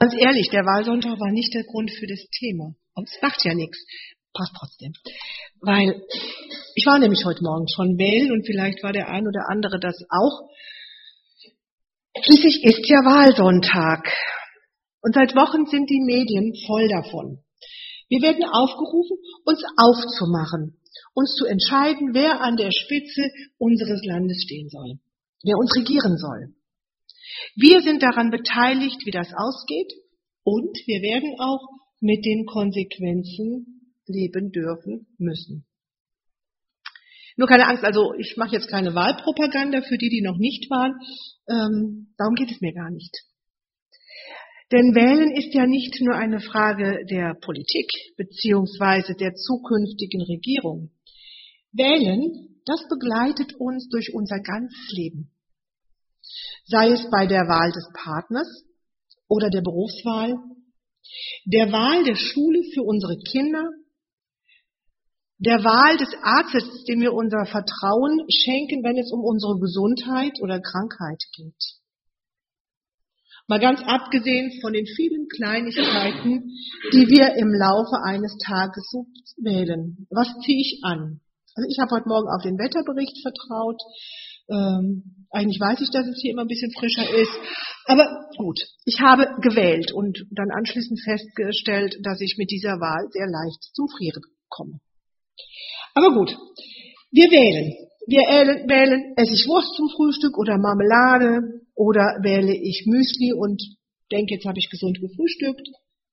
Ganz ehrlich, der Wahlsonntag war nicht der Grund für das Thema. Und es macht ja nichts. Passt trotzdem. Weil ich war nämlich heute Morgen schon wählen und vielleicht war der ein oder andere das auch. Schließlich ist ja Wahlsonntag. Und seit Wochen sind die Medien voll davon. Wir werden aufgerufen, uns aufzumachen, uns zu entscheiden, wer an der Spitze unseres Landes stehen soll, wer uns regieren soll. Wir sind daran beteiligt, wie das ausgeht, und wir werden auch mit den Konsequenzen leben dürfen müssen. Nur keine Angst, also ich mache jetzt keine Wahlpropaganda für die noch nicht waren. Darum geht es mir gar nicht. Denn Wählen ist ja nicht nur eine Frage der Politik beziehungsweise der zukünftigen Regierung. Wählen, das begleitet uns durch unser ganzes Leben. Sei es bei der Wahl des Partners oder der Berufswahl, der Wahl der Schule für unsere Kinder, der Wahl des Arztes, dem wir unser Vertrauen schenken, wenn es um unsere Gesundheit oder Krankheit geht. Mal ganz abgesehen von den vielen Kleinigkeiten, die wir im Laufe eines Tages so wählen. Was ziehe ich an? Also ich habe heute Morgen auf den Wetterbericht vertraut. Eigentlich weiß ich, dass es hier immer ein bisschen frischer ist. Aber gut, ich habe gewählt und dann anschließend festgestellt, dass ich mit dieser Wahl sehr leicht zum Frieren komme. Aber gut, wir wählen. Wir wählen, esse ich Wurst zum Frühstück oder Marmelade oder wähle ich Müsli und denke, jetzt habe ich gesund gefrühstückt.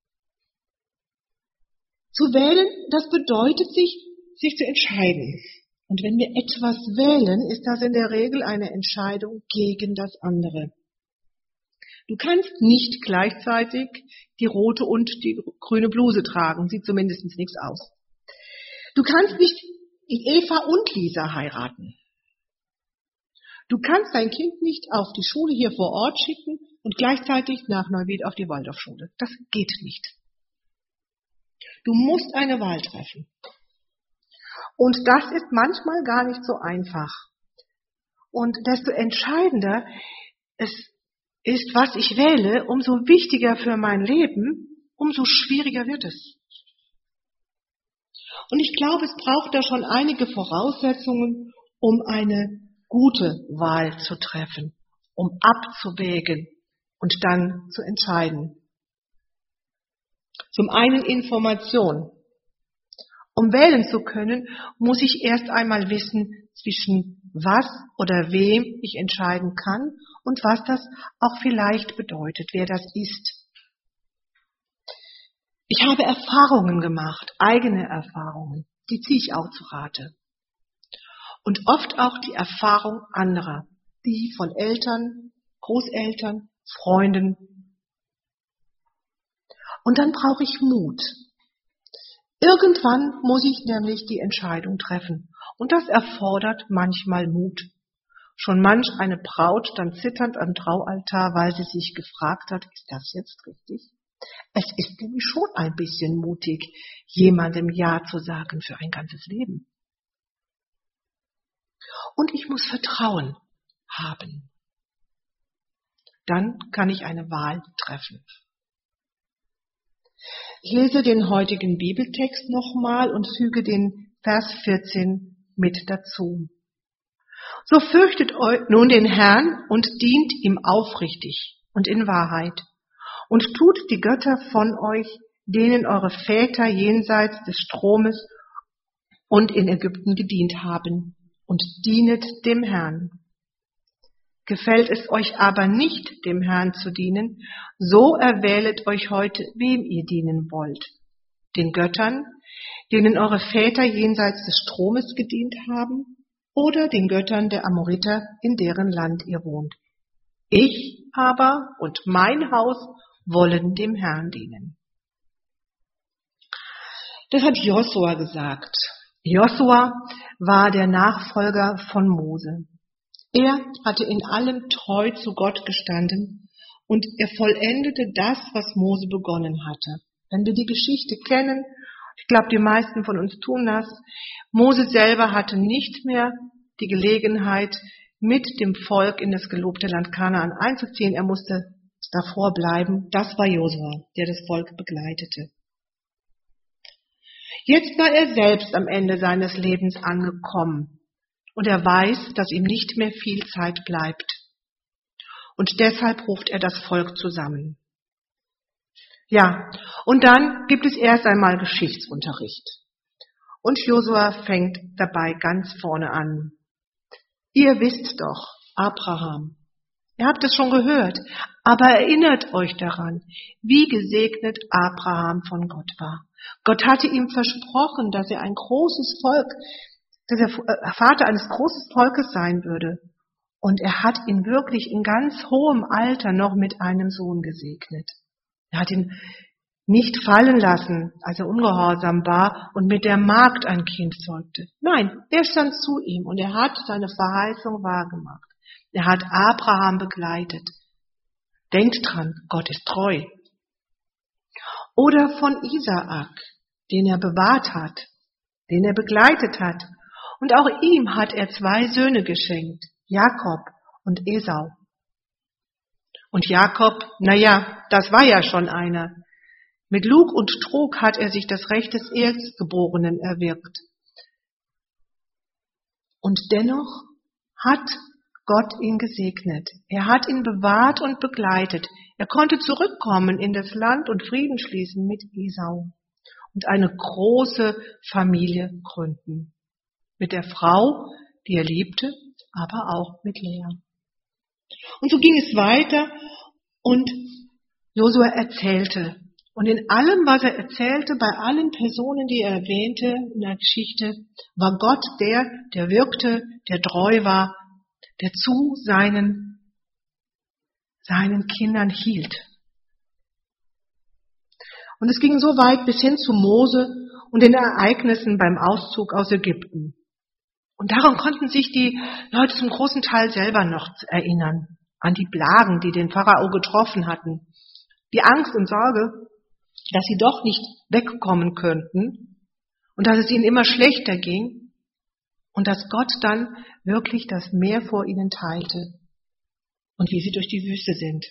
Zu wählen, das bedeutet sich zu entscheiden. Und wenn wir etwas wählen, ist das in der Regel eine Entscheidung gegen das andere. Du kannst nicht gleichzeitig die rote und die grüne Bluse tragen, sieht zumindest nichts aus. Du kannst nicht Eva und Lisa heiraten. Du kannst dein Kind nicht auf die Schule hier vor Ort schicken und gleichzeitig nach Neuwied auf die Waldorfschule. Das geht nicht. Du musst eine Wahl treffen. Und das ist manchmal gar nicht so einfach. Und desto entscheidender es ist, was ich wähle, umso wichtiger für mein Leben, umso schwieriger wird es. Und ich glaube, es braucht da schon einige Voraussetzungen, um eine gute Wahl zu treffen, um abzuwägen und dann zu entscheiden. Zum einen Information. Um wählen zu können, muss ich erst einmal wissen, zwischen was oder wem ich entscheiden kann und was das auch vielleicht bedeutet, wer das ist. Ich habe Erfahrungen gemacht, eigene Erfahrungen, die ziehe ich auch zu Rate. Und oft auch die Erfahrung anderer, die von Eltern, Großeltern, Freunden. Und dann brauche ich Mut. Irgendwann muss ich nämlich die Entscheidung treffen. Und das erfordert manchmal Mut. Schon manch eine Braut stand zitternd am Traualtar, weil sie sich gefragt hat, ist das jetzt richtig? Es ist nämlich schon ein bisschen mutig, jemandem Ja zu sagen für ein ganzes Leben. Und ich muss Vertrauen haben. Dann kann ich eine Wahl treffen. Ich lese den heutigen Bibeltext nochmal und füge den Vers 14 mit dazu. So fürchtet euch nun den Herrn und dient ihm aufrichtig und in Wahrheit und tut die Götter von euch, denen eure Väter jenseits des Stromes und in Ägypten gedient haben, und dienet dem Herrn. Gefällt es euch aber nicht, dem Herrn zu dienen, so erwählet euch heute, wem ihr dienen wollt. Den Göttern, denen eure Väter jenseits des Stromes gedient haben, oder den Göttern der Amoriter, in deren Land ihr wohnt. Ich aber und mein Haus wollen dem Herrn dienen. Das hat Josua gesagt. Josua war der Nachfolger von Mose. Er hatte in allem treu zu Gott gestanden und er vollendete das, was Mose begonnen hatte. Wenn wir die Geschichte kennen, ich glaube, die meisten von uns tun das, Mose selber hatte nicht mehr die Gelegenheit, mit dem Volk in das gelobte Land Kanaan einzuziehen. Er musste davor bleiben. Das war Josua, der das Volk begleitete. Jetzt war er selbst am Ende seines Lebens angekommen und er weiß, dass ihm nicht mehr viel Zeit bleibt. Und deshalb ruft er das Volk zusammen. Ja, und dann gibt es erst einmal Geschichtsunterricht. Und Josua fängt dabei ganz vorne an. Ihr wisst doch, Abraham. Ihr habt es schon gehört, aber erinnert euch daran, wie gesegnet Abraham von Gott war. Gott hatte ihm versprochen, dass er ein großes Volk, dass er Vater eines großen Volkes sein würde. Und er hat ihn wirklich in ganz hohem Alter noch mit einem Sohn gesegnet. Er hat ihn nicht fallen lassen, als er ungehorsam war und mit der Magd ein Kind zeugte. Nein, er stand zu ihm und er hat seine Verheißung wahrgemacht. Er hat Abraham begleitet. Denkt dran, Gott ist treu. Oder von Isaak, den er bewahrt hat, den er begleitet hat. Und auch ihm hat er 2 Söhne geschenkt, Jakob und Esau. Und Jakob, das war ja schon einer. Mit Lug und Trug hat er sich das Recht des Erstgeborenen erwirkt. Und dennoch hat Gott ihn gesegnet. Er hat ihn bewahrt und begleitet. Er konnte zurückkommen in das Land und Frieden schließen mit Esau und eine große Familie gründen. Mit der Frau, die er liebte, aber auch mit Lea. Und so ging es weiter und Josua erzählte. Und in allem, was er erzählte, bei allen Personen, die er erwähnte in der Geschichte, war Gott der wirkte, der treu war, der zu seinen Kindern hielt. Und es ging so weit bis hin zu Mose und den Ereignissen beim Auszug aus Ägypten. Und daran konnten sich die Leute zum großen Teil selber noch erinnern, an die Plagen, die den Pharao getroffen hatten, die Angst und Sorge, dass sie doch nicht wegkommen könnten und dass es ihnen immer schlechter ging und dass Gott dann wirklich das Meer vor ihnen teilte und wie sie durch die Wüste sind.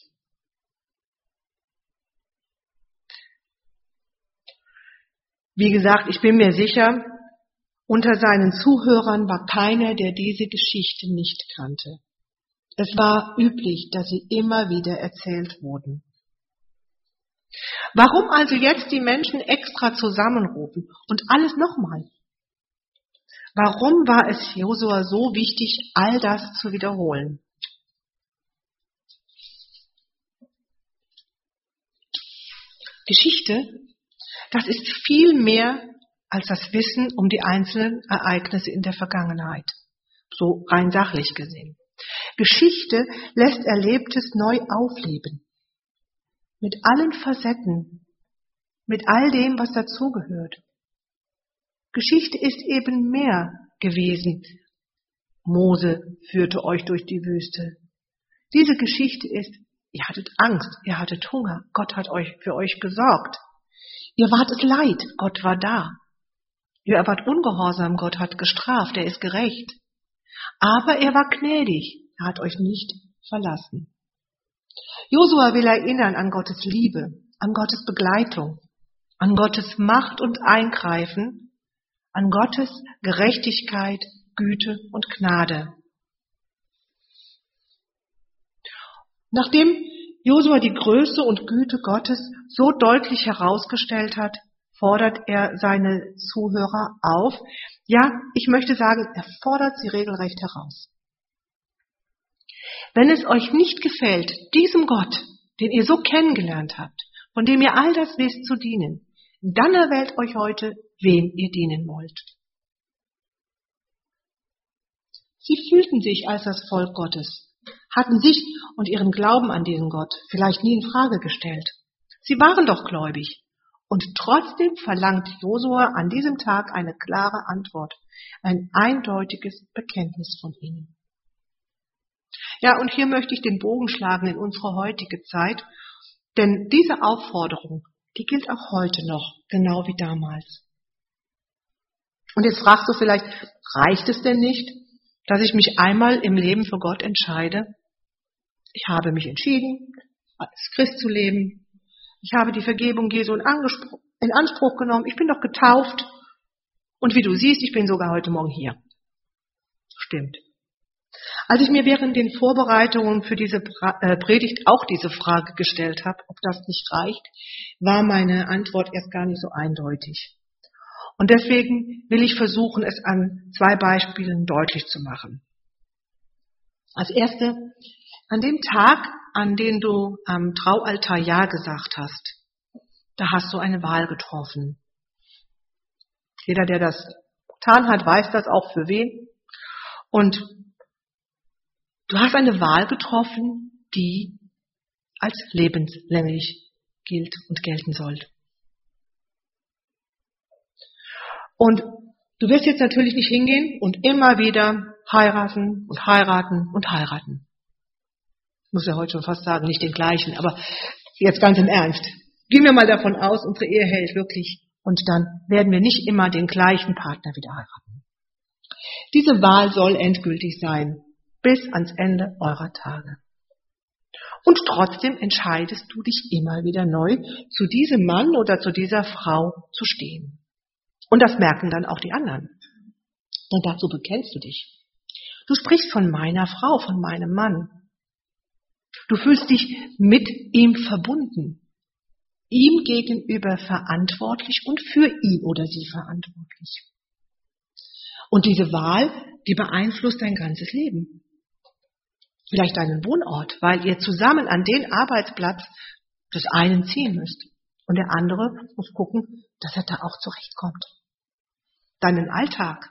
Wie gesagt, ich bin mir sicher, unter seinen Zuhörern war keiner, der diese Geschichte nicht kannte. Es war üblich, dass sie immer wieder erzählt wurden. Warum also jetzt die Menschen extra zusammenrufen und alles nochmal? Warum war es Josua so wichtig, all das zu wiederholen? Geschichte, das ist viel mehr als das Wissen um die einzelnen Ereignisse in der Vergangenheit, so rein sachlich gesehen. Geschichte lässt Erlebtes neu aufleben. Mit allen Facetten, mit all dem, was dazugehört. Geschichte ist eben mehr gewesen. Mose führte euch durch die Wüste. Diese Geschichte ist, ihr hattet Angst, ihr hattet Hunger, Gott hat für euch gesorgt. Ihr wart es leid, Gott war da. Ihr wart ungehorsam, Gott hat gestraft, er ist gerecht. Aber er war gnädig, er hat euch nicht verlassen. Josua will erinnern an Gottes Liebe, an Gottes Begleitung, an Gottes Macht und Eingreifen, an Gottes Gerechtigkeit, Güte und Gnade. Nachdem Josua die Größe und Güte Gottes so deutlich herausgestellt hat, fordert er seine Zuhörer auf. Ja, ich möchte sagen, er fordert sie regelrecht heraus. Wenn es euch nicht gefällt, diesem Gott, den ihr so kennengelernt habt, von dem ihr all das wisst zu dienen, dann erwählt euch heute, wem ihr dienen wollt. Sie fühlten sich als das Volk Gottes, hatten sich und ihren Glauben an diesen Gott vielleicht nie in Frage gestellt. Sie waren doch gläubig. Und trotzdem verlangt Josua an diesem Tag eine klare Antwort, ein eindeutiges Bekenntnis von ihnen. Ja, und hier möchte ich den Bogen schlagen in unsere heutige Zeit, denn diese Aufforderung, die gilt auch heute noch, genau wie damals. Und jetzt fragst du vielleicht, reicht es denn nicht, dass ich mich einmal im Leben für Gott entscheide? Ich habe mich entschieden, als Christ zu leben. Ich habe die Vergebung Jesu in Anspruch genommen. Ich bin doch getauft. Und wie du siehst, ich bin sogar heute Morgen hier. Stimmt. Als ich mir während den Vorbereitungen für diese Predigt auch diese Frage gestellt habe, ob das nicht reicht, war meine Antwort erst gar nicht so eindeutig. Und deswegen will ich versuchen, es an 2 Beispielen deutlich zu machen. Als erste, an dem Tag, an dem du am Traualtar Ja gesagt hast, da hast du eine Wahl getroffen. Jeder, der das getan hat, weiß das auch für wen. Und du hast eine Wahl getroffen, die als lebenslänglich gilt und gelten soll. Und du wirst jetzt natürlich nicht hingehen und immer wieder heiraten und heiraten und heiraten. Ich muss ja heute schon fast sagen, nicht den gleichen, aber jetzt ganz im Ernst. Gehen wir mal davon aus, unsere Ehe hält wirklich und dann werden wir nicht immer den gleichen Partner wieder heiraten. Diese Wahl soll endgültig sein, bis ans Ende eurer Tage. Und trotzdem entscheidest du dich immer wieder neu, zu diesem Mann oder zu dieser Frau zu stehen. Und das merken dann auch die anderen. Und dazu bekennst du dich. Du sprichst von meiner Frau, von meinem Mann. Du fühlst dich mit ihm verbunden, ihm gegenüber verantwortlich und für ihn oder sie verantwortlich. Und diese Wahl, die beeinflusst dein ganzes Leben. Vielleicht deinen Wohnort, weil ihr zusammen an den Arbeitsplatz des einen ziehen müsst. Und der andere muss gucken, dass er da auch zurechtkommt. Deinen Alltag.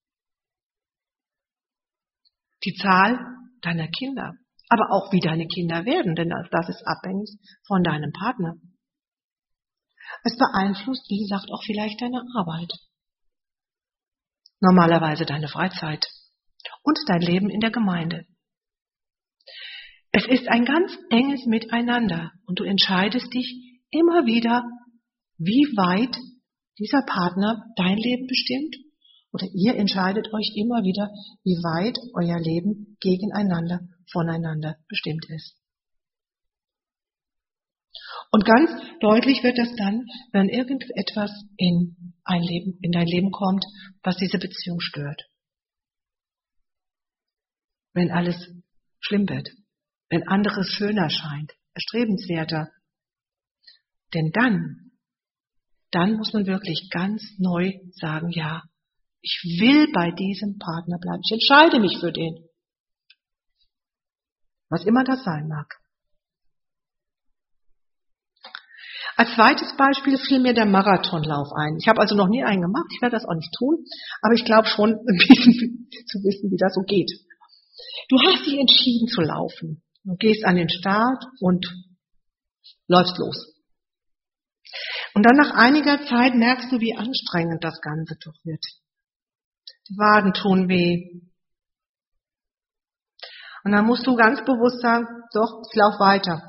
Die Zahl deiner Kinder. Aber auch wie deine Kinder werden, denn das ist abhängig von deinem Partner. Es beeinflusst, wie gesagt, auch vielleicht deine Arbeit. Normalerweise deine Freizeit und dein Leben in der Gemeinde. Es ist ein ganz enges Miteinander und du entscheidest dich immer wieder, wie weit dieser Partner dein Leben bestimmt oder ihr entscheidet euch immer wieder, wie weit euer Leben gegeneinander, voneinander bestimmt ist. Und ganz deutlich wird das dann, wenn irgendetwas in dein Leben kommt, was diese Beziehung stört. Wenn alles schlimm wird, wenn anderes schöner scheint, erstrebenswerter. Denn dann muss man wirklich ganz neu sagen, ja, ich will bei diesem Partner bleiben. Ich entscheide mich für den. Was immer das sein mag. Als zweites Beispiel fiel mir der Marathonlauf ein. Ich habe also noch nie einen gemacht, ich werde das auch nicht tun, aber ich glaube schon ein bisschen zu wissen, wie das so geht. Du hast dich entschieden zu laufen. Du gehst an den Start und läufst los. Und dann nach einiger Zeit merkst du, wie anstrengend das Ganze doch wird. Die Waden tun weh. Und dann musst du ganz bewusst sagen, doch, ich laufe weiter.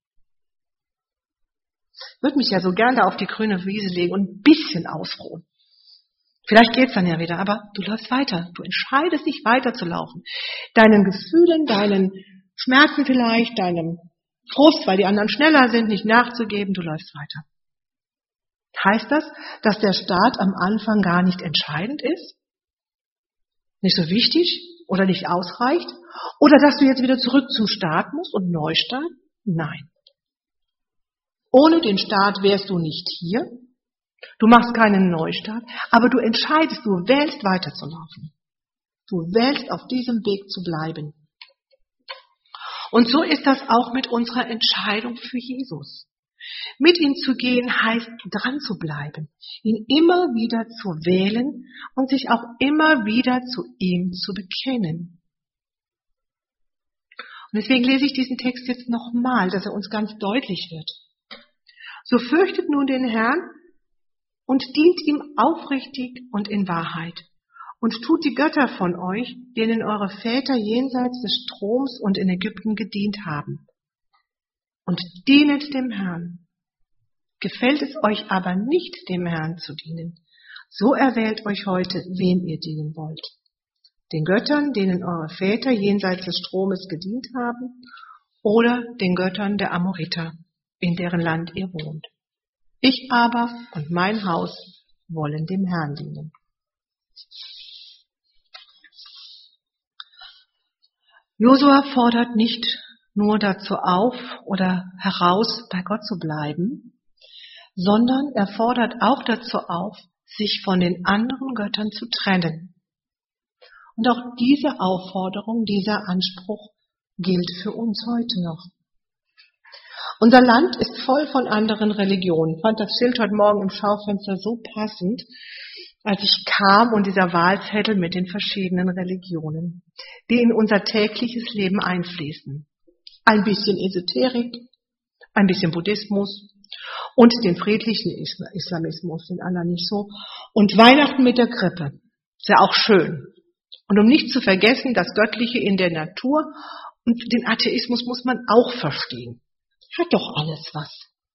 Ich würde mich ja so gern da auf die grüne Wiese legen und ein bisschen ausruhen. Vielleicht geht's dann ja wieder, aber du läufst weiter. Du entscheidest dich weiter zu laufen. Deinen Gefühlen, deinen Schmerzen vielleicht, deinem Frust, weil die anderen schneller sind, nicht nachzugeben, du läufst weiter. Heißt das, dass der Start am Anfang gar nicht entscheidend ist? Nicht so wichtig oder nicht ausreicht? Oder dass du jetzt wieder zurück zum Start musst und neu starten? Nein. Ohne den Start wärst du nicht hier. Du machst keinen Neustart, aber du entscheidest, du wählst weiterzulaufen. Du wählst auf diesem Weg zu bleiben. Und so ist das auch mit unserer Entscheidung für Jesus. Mit ihm zu gehen heißt, dran zu bleiben, ihn immer wieder zu wählen und sich auch immer wieder zu ihm zu bekennen. Und deswegen lese ich diesen Text jetzt nochmal, dass er uns ganz deutlich wird. So fürchtet nun den Herrn und dient ihm aufrichtig und in Wahrheit. Und tut die Götter von euch, denen eure Väter jenseits des Stroms und in Ägypten gedient haben. Und dienet dem Herrn. Gefällt es euch aber nicht, dem Herrn zu dienen, so erwählt euch heute, wen ihr dienen wollt. Den Göttern, denen eure Väter jenseits des Stromes gedient haben, oder den Göttern der Amoriter, in deren Land ihr wohnt. Ich aber und mein Haus wollen dem Herrn dienen. Josua fordert nicht nur dazu auf oder heraus, bei Gott zu bleiben, sondern er fordert auch dazu auf, sich von den anderen Göttern zu trennen. Und auch diese Aufforderung, dieser Anspruch gilt für uns heute noch. Unser Land ist voll von anderen Religionen. Ich fand das Schild heute Morgen im Schaufenster so passend, als ich kam und dieser Wahlzettel mit den verschiedenen Religionen, die in unser tägliches Leben einfließen. Ein bisschen Esoterik, ein bisschen Buddhismus und den friedlichen Islamismus, den anderen nicht so. Und Weihnachten mit der Krippe, ist ja auch schön. Und um nicht zu vergessen, das Göttliche in der Natur und den Atheismus muss man auch verstehen. Hat doch alles was.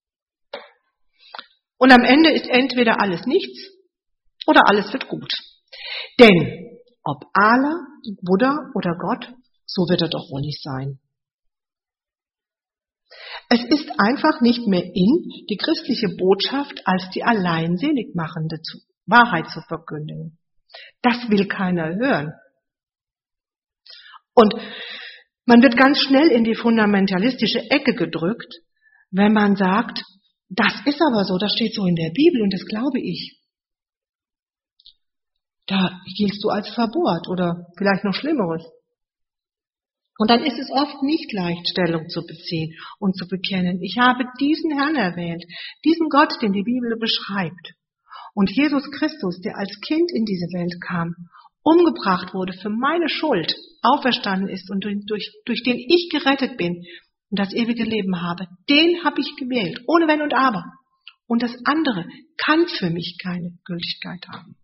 Und am Ende ist entweder alles nichts oder alles wird gut. Denn ob Allah, Buddha oder Gott, so wird er doch wohl nicht sein. Es ist einfach nicht mehr in, die christliche Botschaft als die allein seligmachende Wahrheit zu verkündigen. Das will keiner hören. Und man wird ganz schnell in die fundamentalistische Ecke gedrückt, wenn man sagt, das ist aber so, das steht so in der Bibel und das glaube ich. Da giltst du als verbohrt oder vielleicht noch Schlimmeres. Und dann ist es oft nicht leicht, Stellung zu beziehen und zu bekennen, ich habe diesen Herrn erwählt, diesen Gott, den die Bibel beschreibt. Und Jesus Christus, der als Kind in diese Welt kam, umgebracht wurde für meine Schuld, auferstanden ist und durch den ich gerettet bin und das ewige Leben habe, den habe ich gewählt, ohne Wenn und Aber. Und das andere kann für mich keine Gültigkeit haben.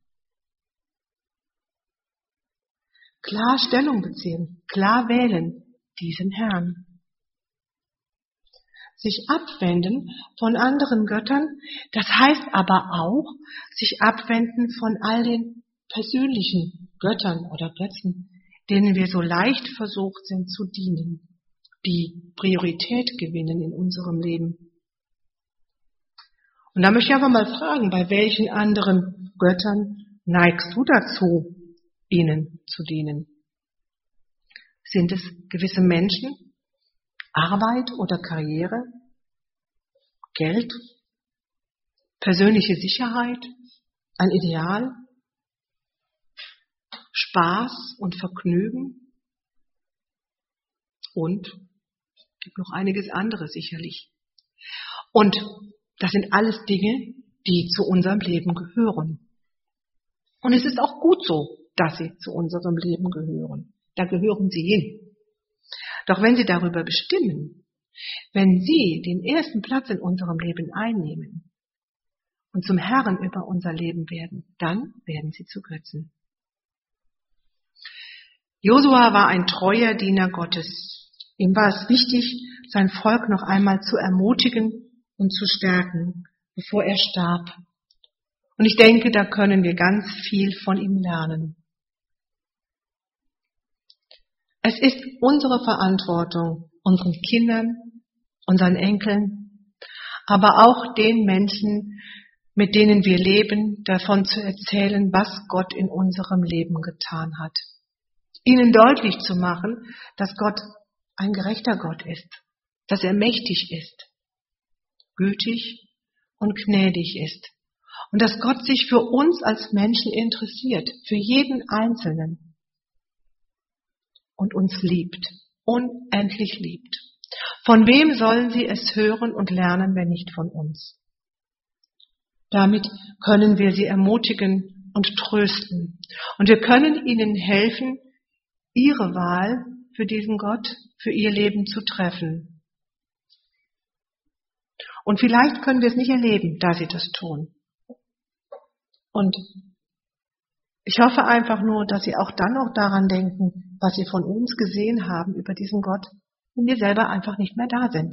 Klar Stellung beziehen, klar wählen, diesen Herrn. Sich abwenden von anderen Göttern, das heißt aber auch, sich abwenden von all den persönlichen Göttern oder Götzen, denen wir so leicht versucht sind zu dienen, die Priorität gewinnen in unserem Leben. Und da möchte ich einfach mal fragen, bei welchen anderen Göttern neigst du dazu, ihnen zu dienen? Sind es gewisse Menschen, Arbeit oder Karriere, Geld, persönliche Sicherheit, ein Ideal, Spaß und Vergnügen und es gibt noch einiges anderes sicherlich. Und das sind alles Dinge, die zu unserem Leben gehören. Und es ist auch gut so, dass sie zu unserem Leben gehören. Da gehören sie hin. Doch wenn sie darüber bestimmen, wenn sie den ersten Platz in unserem Leben einnehmen und zum Herrn über unser Leben werden, dann werden sie zu Götzen. Josua war ein treuer Diener Gottes. Ihm war es wichtig, sein Volk noch einmal zu ermutigen und zu stärken, bevor er starb. Und ich denke, da können wir ganz viel von ihm lernen. Es ist unsere Verantwortung, unseren Kindern, unseren Enkeln, aber auch den Menschen, mit denen wir leben, davon zu erzählen, was Gott in unserem Leben getan hat. Ihnen deutlich zu machen, dass Gott ein gerechter Gott ist, dass er mächtig ist, gütig und gnädig ist und dass Gott sich für uns als Menschen interessiert, für jeden Einzelnen. Und uns liebt, unendlich liebt. Von wem sollen sie es hören und lernen, wenn nicht von uns? Damit können wir sie ermutigen und trösten. Und wir können ihnen helfen, ihre Wahl für diesen Gott, für ihr Leben zu treffen. Und vielleicht können wir es nicht erleben, da sie das tun. Und ich hoffe einfach nur, dass Sie auch dann noch daran denken, was Sie von uns gesehen haben über diesen Gott, wenn wir selber einfach nicht mehr da sind.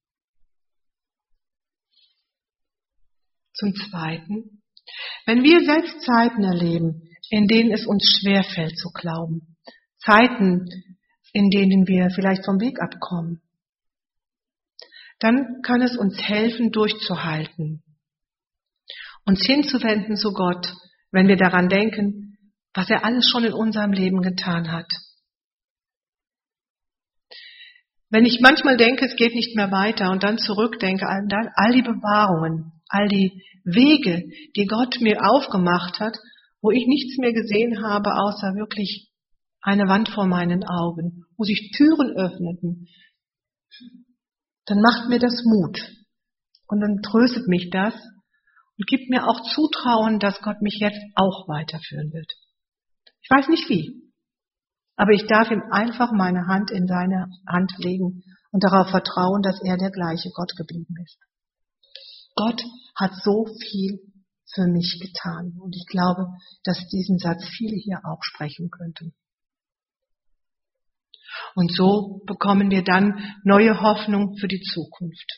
Zum Zweiten, wenn wir selbst Zeiten erleben, in denen es uns schwerfällt zu glauben, Zeiten, in denen wir vielleicht vom Weg abkommen, dann kann es uns helfen, durchzuhalten, uns hinzuwenden zu Gott, wenn wir daran denken, was er alles schon in unserem Leben getan hat. Wenn ich manchmal denke, es geht nicht mehr weiter und dann zurückdenke an all die Bewahrungen, all die Wege, die Gott mir aufgemacht hat, wo ich nichts mehr gesehen habe, außer wirklich eine Wand vor meinen Augen, wo sich Türen öffneten, dann macht mir das Mut und dann tröstet mich das und gibt mir auch Zutrauen, dass Gott mich jetzt auch weiterführen wird. Ich weiß nicht wie, aber ich darf ihm einfach meine Hand in seine Hand legen und darauf vertrauen, dass er der gleiche Gott geblieben ist. Gott hat so viel für mich getan und ich glaube, dass diesen Satz viele hier auch sprechen könnten. Und so bekommen wir dann neue Hoffnung für die Zukunft.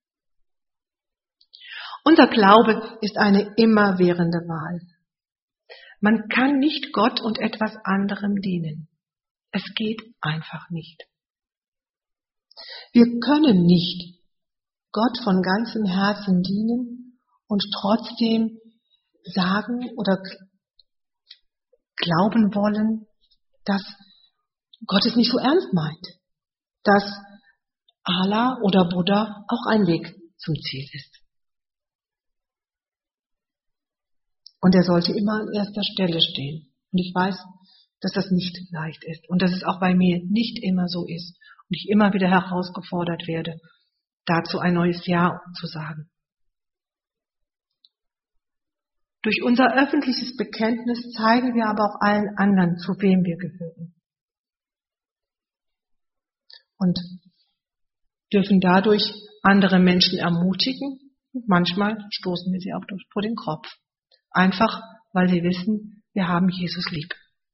Unser Glaube ist eine immerwährende Wahl. Man kann nicht Gott und etwas anderem dienen. Es geht einfach nicht. Wir können nicht Gott von ganzem Herzen dienen und trotzdem sagen oder glauben wollen, dass Gott es nicht so ernst meint, dass Allah oder Buddha auch ein Weg zum Ziel ist. Und er sollte immer an erster Stelle stehen. Und ich weiß, dass das nicht leicht ist und dass es auch bei mir nicht immer so ist und ich immer wieder herausgefordert werde, dazu ein neues Ja zu sagen. Durch unser öffentliches Bekenntnis zeigen wir aber auch allen anderen, zu wem wir gehören. Und dürfen dadurch andere Menschen ermutigen und manchmal stoßen wir sie auch vor den Kopf. Einfach, weil sie wissen, wir haben Jesus lieb.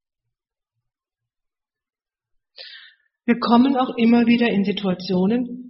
Wir kommen auch immer wieder in Situationen,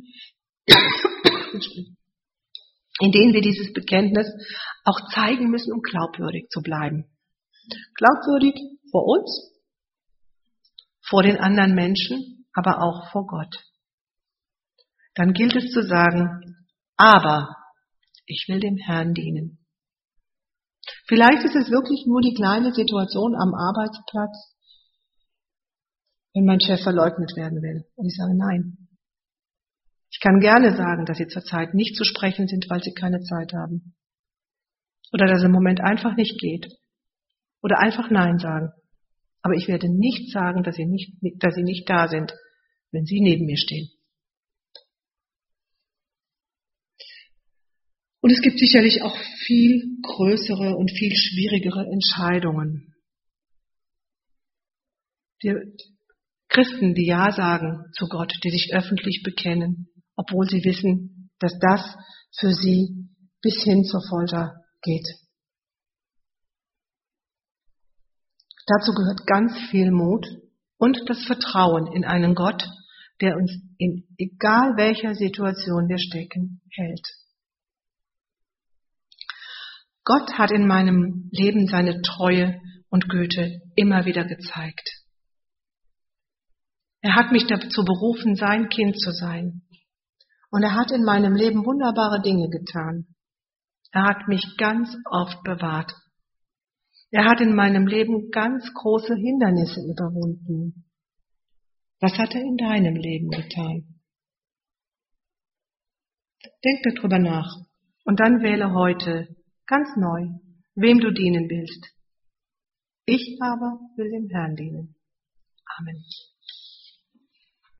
in denen wir dieses Bekenntnis auch zeigen müssen, um glaubwürdig zu bleiben. Glaubwürdig vor uns, vor den anderen Menschen, aber auch vor Gott. Dann gilt es zu sagen, aber ich will dem Herrn dienen. Vielleicht ist es wirklich nur die kleine Situation am Arbeitsplatz, wenn mein Chef verleugnet werden will. Und ich sage nein. Ich kann gerne sagen, dass Sie zurzeit nicht zu sprechen sind, weil Sie keine Zeit haben. Oder dass es im Moment einfach nicht geht. Oder einfach nein sagen. Aber ich werde nicht sagen, dass Sie nicht da sind, wenn Sie neben mir stehen. Und es gibt sicherlich auch viel größere und viel schwierigere Entscheidungen. Wir Christen, die Ja sagen zu Gott, die sich öffentlich bekennen, obwohl sie wissen, dass das für sie bis hin zur Folter geht. Dazu gehört ganz viel Mut und das Vertrauen in einen Gott, der uns in egal welcher Situation wir stecken, hält. Gott hat in meinem Leben seine Treue und Güte immer wieder gezeigt. Er hat mich dazu berufen, sein Kind zu sein. Und er hat in meinem Leben wunderbare Dinge getan. Er hat mich ganz oft bewahrt. Er hat in meinem Leben ganz große Hindernisse überwunden. Was hat er in deinem Leben getan? Denk darüber nach und dann wähle heute ganz neu, wem du dienen willst. Ich aber will dem Herrn dienen. Amen.